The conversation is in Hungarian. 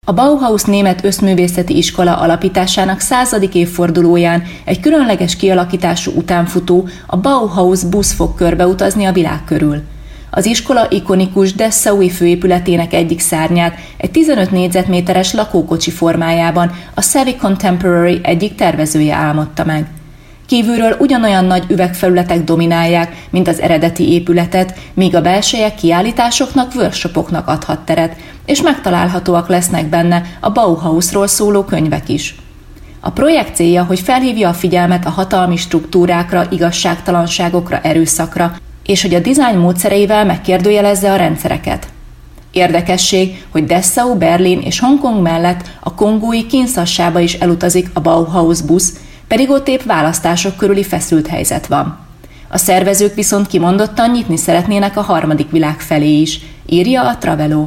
A Bauhaus német összművészeti iskola alapításának 100. évfordulóján egy különleges kialakítású utánfutó, a Bauhaus busz fog körbeutazni a világ körül. Az iskola ikonikus Dessau-i főépületének egyik szárnyát egy 15 négyzetméteres lakókocsi formájában a Savvy Contemporary egyik tervezője álmodta meg. Kívülről ugyanolyan nagy üvegfelületek dominálják, mint az eredeti épületet, míg a belseje kiállításoknak, workshopoknak adhat teret, és megtalálhatóak lesznek benne a Bauhausról szóló könyvek is. A projekt célja, hogy felhívja a figyelmet a hatalmi struktúrákra, igazságtalanságokra, erőszakra, és hogy a dizájn módszereivel megkérdőjelezze a rendszereket. Érdekesség, hogy Dessau, Berlin és Hongkong mellett a kongói Kinsassába is elutazik a Bauhaus busz, pedig ott épp választások körüli feszült helyzet van. A szervezők viszont kimondottan nyitni szeretnének a harmadik világ felé is, írja a Travelo.